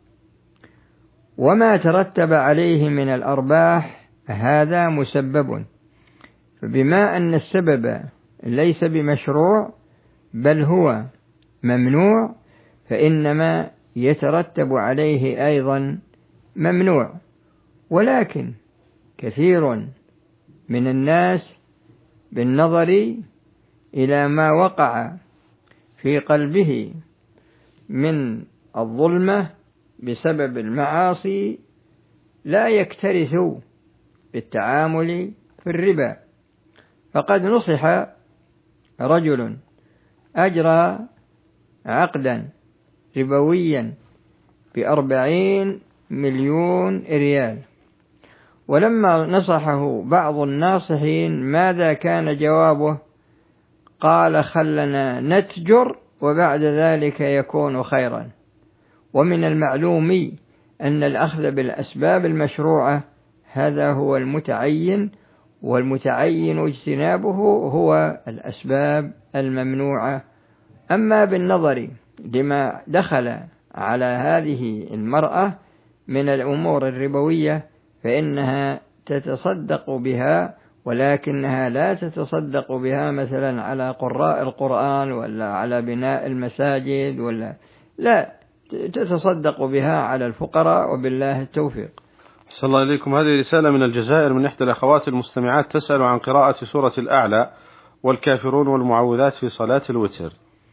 وما ترتب عليه من الأرباح هذا مسبب. فبما أن السبب ليس بمشروع بل هو ممنوع، فإنما يترتب عليه أيضا ممنوع. ولكن كثير من الناس بالنظر إلى ما وقع في قلبه من الظلمة بسبب المعاصي لا يكترث بالتعامل في الربا. فقد نصح رجل أجرى عقدا ربويا ب40 مليون ريال، ولما نصحه بعض الناصحين ماذا كان جوابه؟ قال: خلنا نتجر وبعد ذلك يكون خيرا. ومن المعلوم أن الأخذ بالأسباب المشروعة هذا هو المتعين، والمتعين اجتنابه هو الأسباب الممنوعة. أما بالنظر لما دخل على هذه المرأة من الأمور الربوية فإنها تتصدق بها، ولكنها لا تتصدق بها مثلا على قراء القرآن ولا على بناء المساجد، لا، تتصدق بها على الفقراء، وبالله التوفيق. صلى الله عليكم. هذه رسالة من الجزائر من إحدى الأخوات المستمعات تسأل عن قراءة سورة الأعلى والكافرون والمعوذات في صلاة الوتر.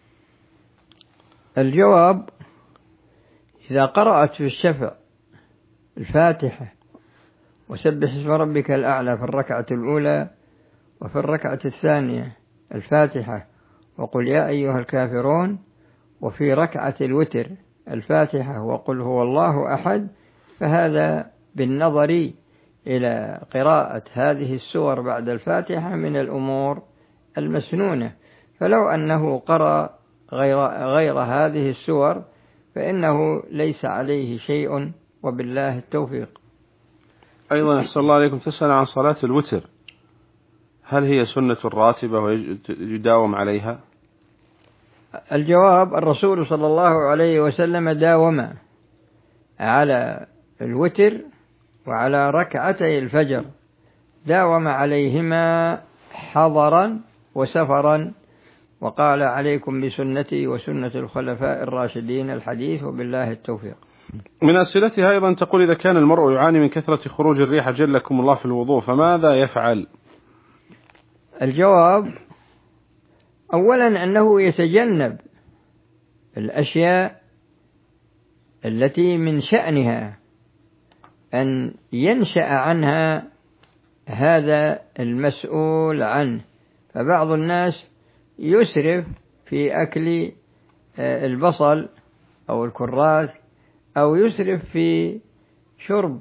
الجواب: إذا قرأت في الشفع الفاتحة وسبح اسم ربك الأعلى في الركعة الأولى، وفي الركعة الثانية الفاتحة وقل يا أيها الكافرون، وفي ركعة الوتر الفاتحة وقل هو الله أحد، فهذا بالنظر إلى قراءة هذه السور بعد الفاتحة من الأمور المسنونة. فلو أنه قرأ غير هذه السور فإنه ليس عليه شيء، وبالله التوفيق. أيضا أحسن الله عليكم تسأل عن صلاة الوتر، هل هي سنة راتبة ويداوم عليها؟ الجواب: الرسول صلى الله عليه وسلم داوم على الوتر وعلى ركعتي الفجر، داوم عليهما حضرا وسفرا، وقال: عليكم بسنتي وسنة الخلفاء الراشدين الحديث، وبالله التوفيق. من أسئلتها أيضا تقول: إذا كان المرء يعاني من كثرة خروج الريح جلكم الله في الوضوء فماذا يفعل؟ الجواب: أولا أنه يتجنب الأشياء التي من شأنها أن ينشأ عنها هذا المسؤول عنه. فبعض الناس يسرف في أكل البصل أو الكراث، أو يسرف في شرب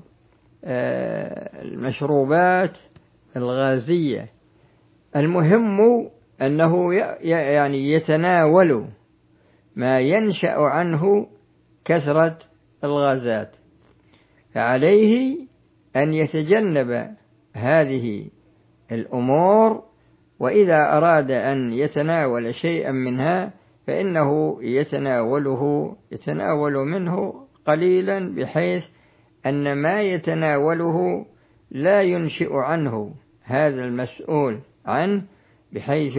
المشروبات الغازية. المهم أنه يعني يتناول ما ينشأ عنه كثرة الغازات، فعليه أن يتجنب هذه الأمور، وإذا أراد أن يتناول شيئا منها فإنه يتناول منه قليلا، بحيث أن ما يتناوله لا ينشئ عنه هذا المسؤول عنه، بحيث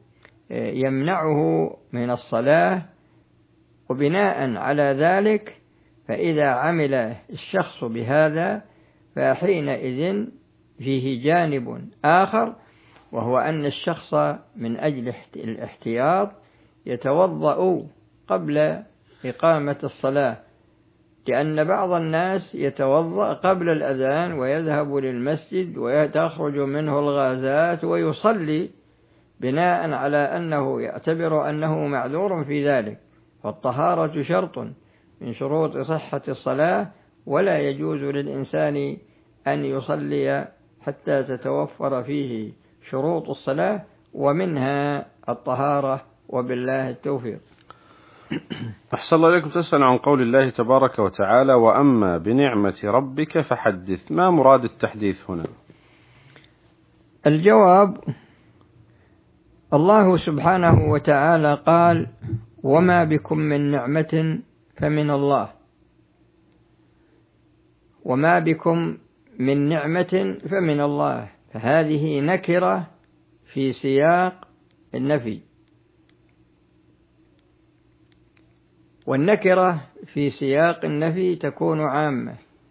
يمنعه من الصلاة. وبناء على ذلك فإذا عمل الشخص بهذا فحينئذ فيه جانب آخر، وهو أن الشخص من أجل الاحتياط يتوضأ قبل إقامة الصلاة، لأن بعض الناس يتوضأ قبل الأذان ويذهب للمسجد وتخرج منه الغازات ويصلي بناء على أنه يعتبر أنه معذور في ذلك. فالطهارة شرط من شروط صحة الصلاة، ولا يجوز للإنسان أن يصلي حتى تتوفر فيه شروط الصلاة، ومنها الطهارة، وبالله التوفيق. أحسن الله إليكم. تسأل عن قول الله تبارك وتعالى: وأما بنعمة ربك فحدث، ما مراد التحديث هنا؟ الجواب: الله سبحانه وتعالى قال: وما بكم من نعمة فمن الله، وما بكم من نعمة فمن الله، فهذه نكرة في سياق النفي. والنكرة في سياق النفي تكون عامة،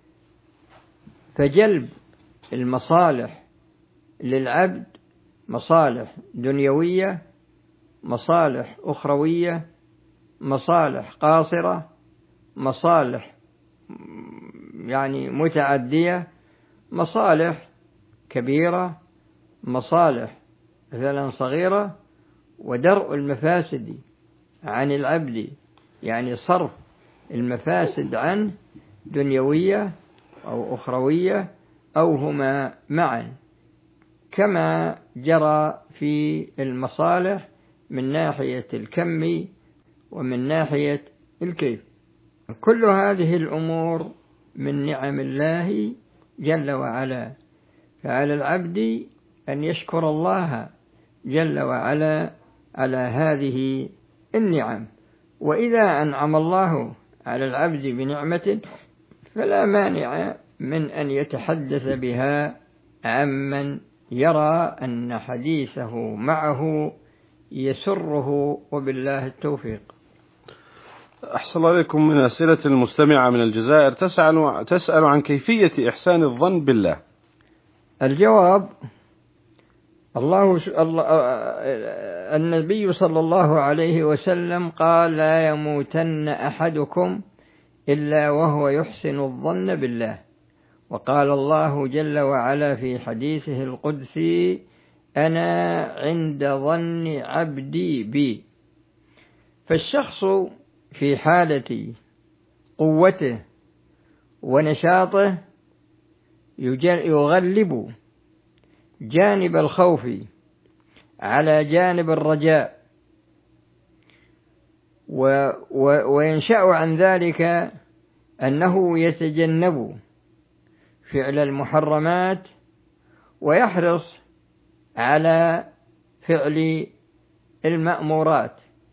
فجلب المصالح للعبد مصالح دنيوية، مصالح أخروية، مصالح قاصرة، مصالح يعني متعدية، مصالح كبيرة، مصالح مثلا صغيرة، ودرء المفاسد عن العبد، يعني صرف المفاسد عنه دنيوية أو أخروية أو هما معا، كما جرى في المصالح من ناحية الكم ومن ناحية الكيف. كل هذه الأمور من نعم الله جل وعلا، فعلى العبد أن يشكر الله جل وعلا على هذه النعم. وإذا أنعم الله على العبد بنعمة فلا مانع من أن يتحدث بها عمن يرى أن حديثه معه يسره، وبالله التوفيق. أحسن الله عليكم. من أسئلة المستمعة من الجزائر تسأل عن كيفية إحسان الظن بالله. الجواب: النبي صلى الله عليه وسلم قال: لا يموتن أحدكم إلا وهو يحسن الظن بالله. وقال الله جل وعلا في حديثه القدسي: أنا عند ظن عبدي بي. فالشخص في حالة قوته ونشاطه يغلب جانب الخوف على جانب الرجاء، وينشأ عن ذلك أنه يتجنب فعل المحرمات ويحرص على فعل المأمورات.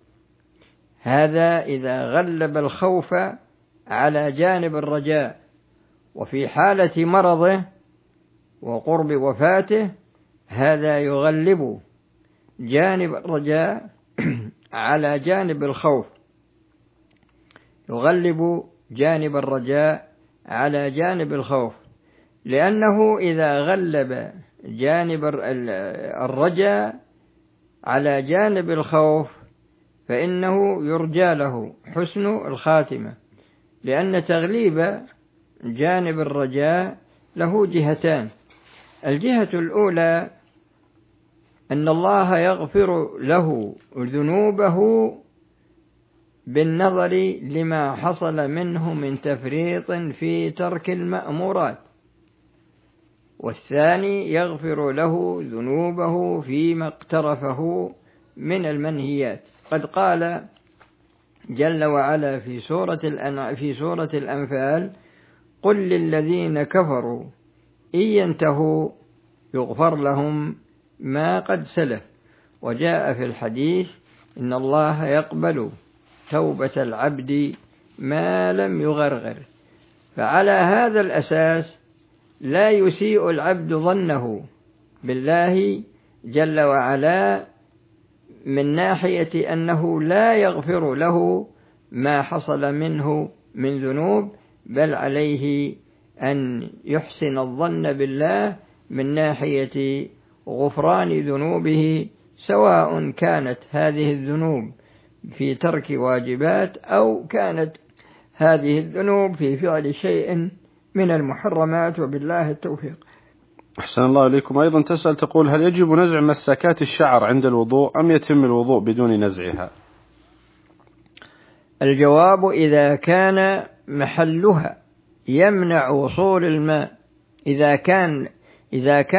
هذا إذا غلب الخوف على جانب الرجاء. وفي حالة مرضه وقرب وفاته هذا يغلب جانب الرجاء على جانب الخوف، يغلب جانب الرجاء على جانب الخوف، لأنه إذا غلب جانب الرجاء على جانب الخوف فإنه يرجى له حسن الخاتمة، لأن تغليب جانب الرجاء له جهتان: الجهة الأولى أن الله يغفر له ذنوبه بالنظر لما حصل منه من تفريط في ترك المأمورات، والثاني يغفر له ذنوبه فيما اقترفه من المنهيات. قد قال جل وعلا في سورة الأنفال: قل للذين كفروا إن ينتهوا يغفر لهم ما قد سلف. وجاء في الحديث: إن الله يقبل توبة العبد ما لم يغرغر. فعلى هذا الأساس لا يسيء العبد ظنه بالله جل وعلا من ناحية أنه لا يغفر له ما حصل منه من ذنوب، بل عليه أن يحسن الظن بالله من ناحية غفران ذنوبه، سواء كانت هذه الذنوب في ترك واجبات أو كانت هذه الذنوب في فعل شيء من المحرمات، وبالله التوفيق. أحسن الله إليكم. أيضا تسأل تقول: هل يجب نزع مساكات الشعر عند الوضوء أم يتم الوضوء بدون نزعها؟ الجواب: إذا كان محلها يمنع وصول الماء، إذا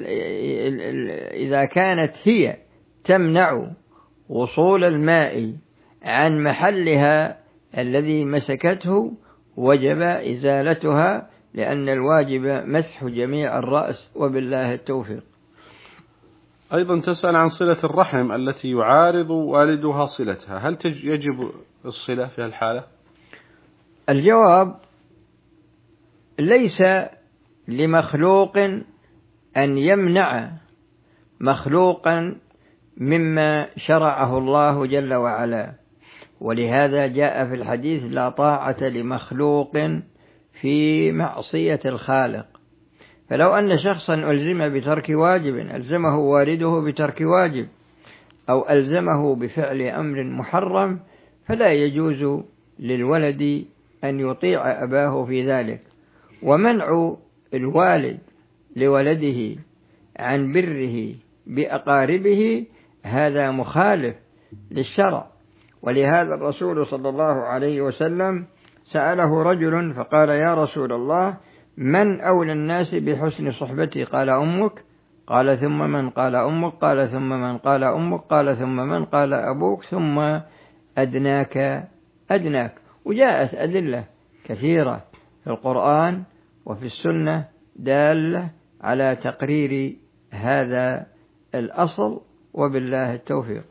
كانت هي تمنع وصول الماء عن محلها الذي مسكته وجب إزالتها، لأن الواجب مسح جميع الرأس، وبالله التوفيق. أيضا تسأل عن صلة الرحم التي يعارض والدها صلتها، هل يجب الصلة في الحالة؟ الجواب: ليس لمخلوق أن يمنع مخلوقا مما شرعه الله جل وعلا، ولهذا جاء في الحديث: لا طاعة لمخلوق في معصية الخالق. فلو أن شخصا ألزم بترك واجب، ألزمه والده بترك واجب، أو ألزمه بفعل أمر محرم، فلا يجوز للولد أن يطيع أباه في ذلك. ومنع الوالد لولده عن بره بأقاربه هذا مخالف للشرع. ولهذا الرسول صلى الله عليه وسلم سأله رجل فقال: يا رسول الله، من أولى الناس بحسن صحبتي؟ قال: أمك. قال: ثم من؟ قال: أمك. قال: ثم من؟ قال: أمك. قال: ثم من؟ قال: أبوك. ثم أدناك أدناك. وجاءت أدلة كثيرة في القرآن وفي السنة دالة على تقرير هذا الأصل، وبالله التوفيق.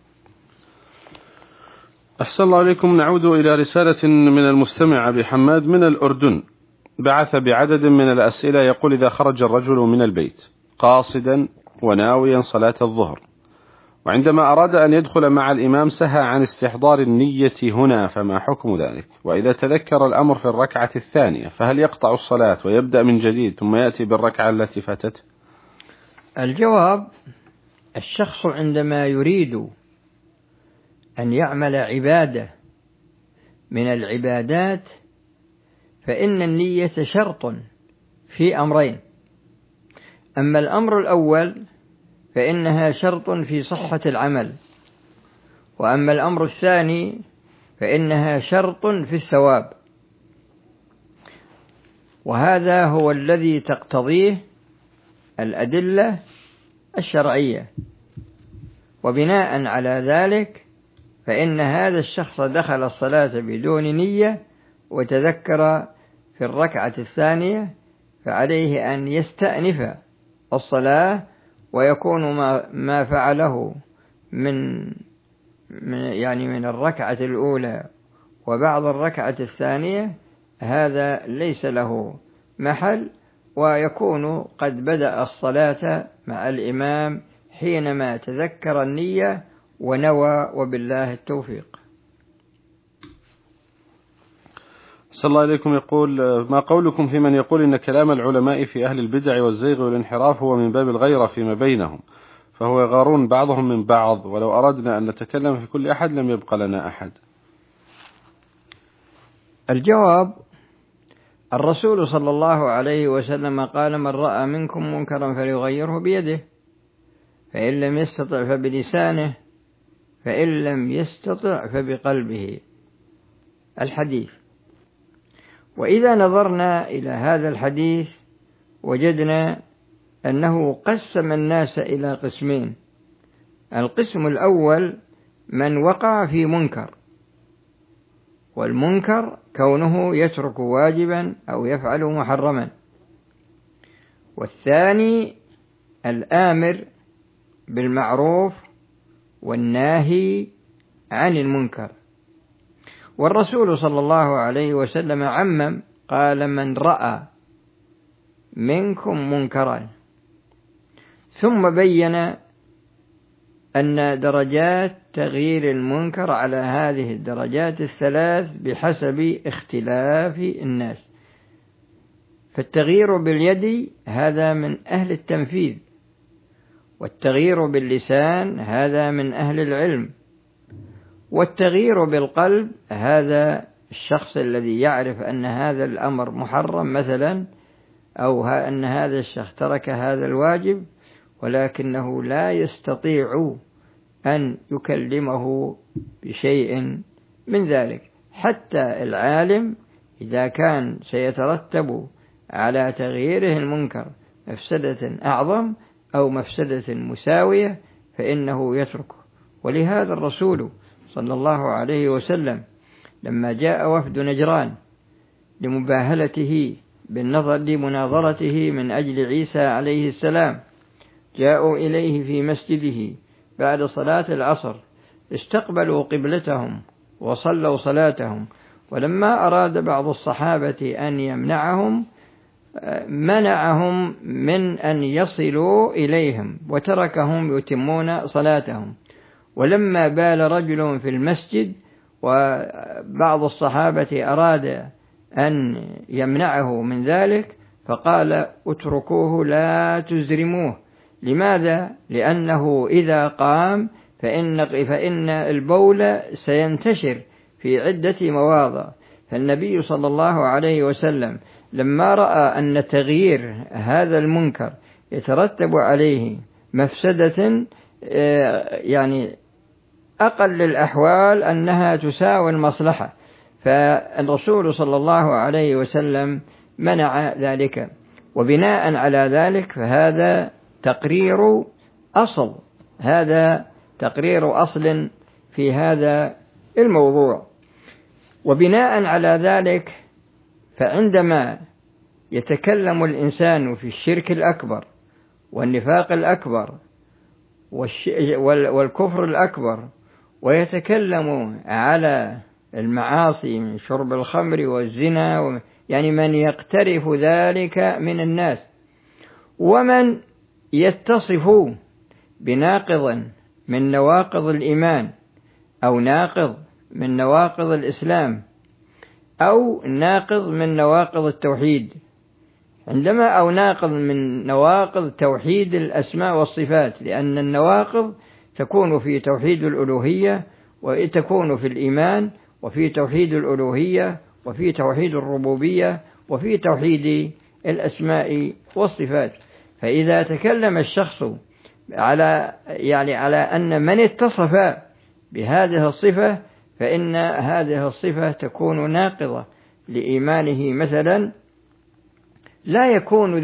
أحسن الله عليكم. نعود إلى رسالة من المستمع أبي حماد من الأردن، بعث بعدد من الأسئلة. يقول: إذا خرج الرجل من البيت قاصدا وناويا صلاة الظهر، وعندما أراد أن يدخل مع الإمام سهى عن استحضار النية هنا، فما حكم ذلك؟ وإذا تذكر الأمر في الركعة الثانية فهل يقطع الصلاة ويبدأ من جديد ثم يأتي بالركعة التي فاتته؟ الجواب: الشخص عندما يريد أن يعمل عبادة من العبادات فإن النية شرط في أمرين. أما الأمر الأول فإنها شرط في صحة العمل، وأما الأمر الثاني فإنها شرط في الثواب. وهذا هو الذي تقتضيه الأدلة الشرعية. وبناء على ذلك فإن هذا الشخص دخل الصلاة بدون نية وتذكر في الركعة الثانية، فعليه أن يستأنف الصلاة، ويكون ما فعله من الركعة الأولى وبعض الركعة الثانية هذا ليس له محل، ويكون قد بدأ الصلاة مع الإمام حينما تذكر النية ونوى، وبالله التوفيق. صلى الله عليكم. يقول: ما قولكم في من يقول إن كلام العلماء في أهل البدع والزيغ والانحراف هو من باب الغيرة فيما بينهم، فهو يغارون بعضهم من بعض، ولو أردنا أن نتكلم في كل أحد لم يبق لنا أحد؟ الجواب: الرسول صلى الله عليه وسلم قال: من رأى منكم منكرا فليغيره بيده، فإن لم يستطع فبلسانه، فإن لم يستطع فبقلبه. الحديث. وإذا نظرنا إلى هذا الحديث وجدنا أنه قسم الناس إلى قسمين. القسم الأول من وقع في منكر، والمنكر كونه يترك واجبا أو يفعل محرما. والثاني الآمر بالمعروف والناهي عن المنكر. والرسول صلى الله عليه وسلم عمم، قال: من رأى منكم منكرا، ثم بين أن درجات تغيير المنكر على هذه الدرجات الثلاث بحسب اختلاف الناس. فالتغيير باليد هذا من أهل التنفيذ، والتغيير باللسان هذا من أهل العلم، والتغيير بالقلب هذا الشخص الذي يعرف أن هذا الأمر محرم مثلا، أو أن هذا الشخص ترك هذا الواجب ولكنه لا يستطيع أن يكلمه بشيء من ذلك. حتى العالم إذا كان سيترتب على تغييره المنكر مفسدة أعظم أو مفسدة مساوية فإنه يتركه. ولهذا الرسول صلى الله عليه وسلم لما جاء وفد نجران لمباهلته لمناظرته من أجل عيسى عليه السلام، جاءوا إليه في مسجده بعد صلاة العصر، استقبلوا قبلتهم وصلوا صلاتهم، ولما أراد بعض الصحابة أن يمنعهم منعهم من أن يصلوا إليهم وتركهم يتمون صلاتهم. ولما بال رجل في المسجد وبعض الصحابة أراد أن يمنعه من ذلك فقال اتركوه لا تزرموه. لماذا؟ لأنه إذا قام فإن البول سينتشر في عدة مواضع. فالنبي صلى الله عليه وسلم لما رأى أن تغيير هذا المنكر يترتب عليه مفسدة يعني أقل الأحوال أنها تساوي المصلحة، فالرسول صلى الله عليه وسلم منع ذلك. وبناء على ذلك فهذا تقرير أصل في هذا الموضوع. وبناء على ذلك فعندما يتكلم الإنسان في الشرك الأكبر والنفاق الأكبر والكفر الأكبر، ويتكلم على المعاصي من شرب الخمر والزنا، يعني من يقترف ذلك من الناس، ومن يتصف بناقض من نواقض الإيمان أو ناقض من نواقض الإسلام أو ناقض من نواقض التوحيد، أو ناقض من نواقض توحيد الأسماء والصفات، لأن النواقض تكون في توحيد الألوهية، وتكون في الإيمان، وفي توحيد الألوهية، وفي توحيد الربوبية، وفي توحيد الأسماء والصفات. فإذا تكلم الشخص على أن من اتصف بهذه الصفة فإن هذه الصفة تكون ناقضة لإيمانه مثلا، لا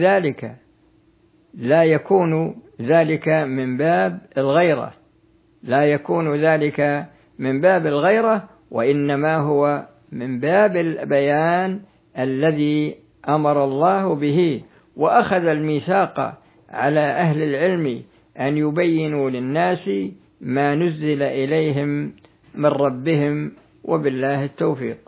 يكون ذلك من باب الغيرة، وإنما هو من باب البيان الذي أمر الله به، وأخذ الميثاق على أهل العلم أن يبينوا للناس ما نزل إليهم من ربهم، وبالله التوفيق.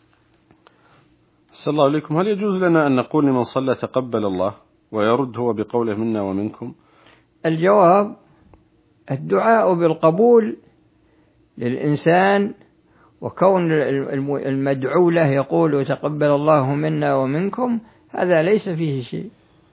صلى الله عليكم. هل يجوز لنا أن نقول لمن صلى تقبل الله ويرد هو بقوله منا ومنكم؟ الجواب: الدعاء بالقبول للإنسان، وكون المدعو له يقول تقبل الله منا ومنكم، هذا ليس فيه شيء.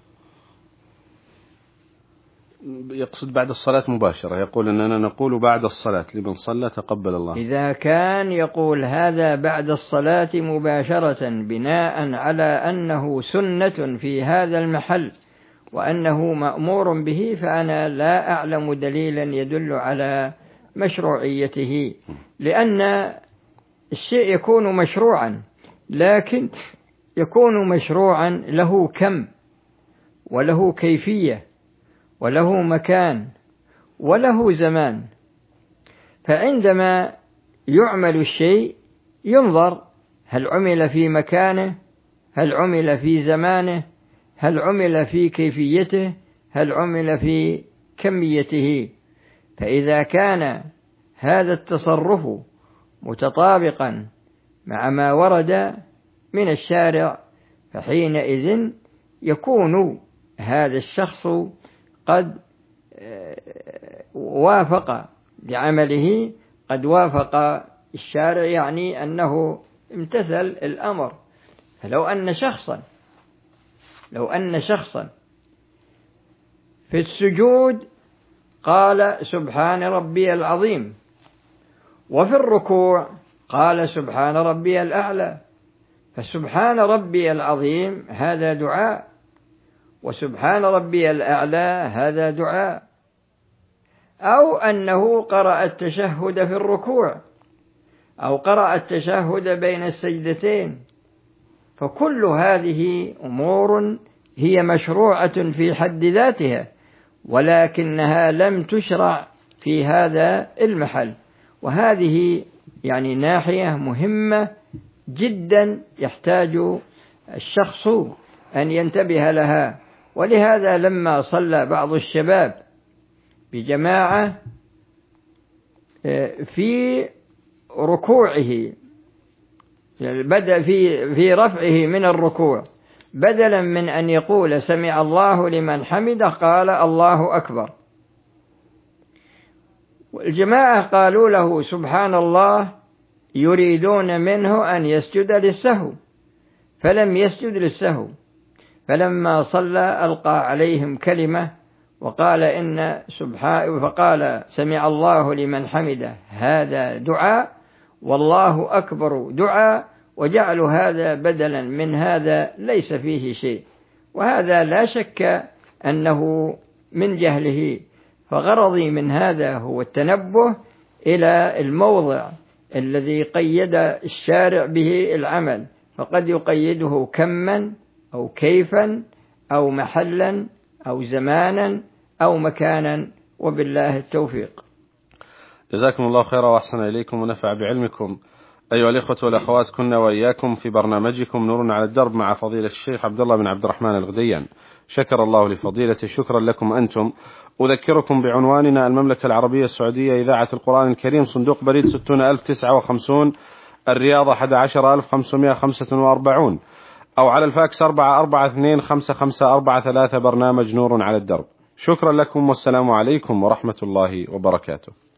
يقصد بعد الصلاة مباشرة، يقول أننا نقول بعد الصلاة لمن صلى تقبل الله. إذا كان يقول هذا بعد الصلاة مباشرة بناء على أنه سنة في هذا المحل وأنه مأمور به، فأنا لا أعلم دليلا يدل على مشروعيته، لأن الشيء يكون مشروعا، لكن يكون مشروعا له كم وله كيفية وله مكان وله زمان. فعندما يعمل الشيء ينظر هل عمل في مكانه، هل عمل في زمانه، هل عمل في كيفيته، هل عمل في كميته. فإذا كان هذا التصرف متطابقا مع ما ورد من الشارع، فحينئذ يكون هذا الشخص قد وافق بعمله، قد وافق الشارع، يعني أنه امتثل الأمر. فلو أن شخصا في السجود قال سبحان ربي العظيم، وفي الركوع قال سبحان ربي الأعلى، فسبحان ربي العظيم هذا دعاء، وسبحان ربي الأعلى هذا دعاء. أو أنه قرأ التشهد في الركوع، أو قرأ التشهد بين السجدتين، فكل هذه أمور هي مشروعة في حد ذاتها، ولكنها لم تشرع في هذا المحل. وهذه يعني ناحية مهمة جدا يحتاج الشخص أن ينتبه لها. ولهذا لما صلى بعض الشباب بجماعة في ركوعه، بدأ في رفعه من الركوع، بدلا من أن يقول سمع الله لمن حمده قال الله أكبر، والجماعة قالوا له سبحان الله يريدون منه أن يسجد للسهو فلم يسجد للسهو، فلما صلى ألقى عليهم كلمة وقال فقال سمع الله لمن حمده، هذا دعاء والله أكبر دعاء، وجعل هذا بدلا من هذا ليس فيه شيء، وهذا لا شك أنه من جهله. فغرضي من هذا هو التنبه إلى الموضع الذي قيد الشارع به العمل، فقد يقيده كما أو كيفا أو محلا أو زمانا أو مكانا، وبالله التوفيق. جزاكم الله خيرا وأحسن إليكم ونفع بعلمكم. أيها الإخوة والأخوات، كنا وإياكم في برنامجكم نور على الدرب مع فضيلة الشيخ عبد الله بن عبد الرحمن الغديان، شكر الله لفضيلته. شكرا لكم أنتم. أذكركم بعنواننا: المملكة العربية السعودية، إذاعة القرآن الكريم، صندوق بريد 60059 الرياض 11545، أو على الفاكس 44255443 برنامج نور على الدرب. شكرا لكم والسلام عليكم ورحمة الله وبركاته.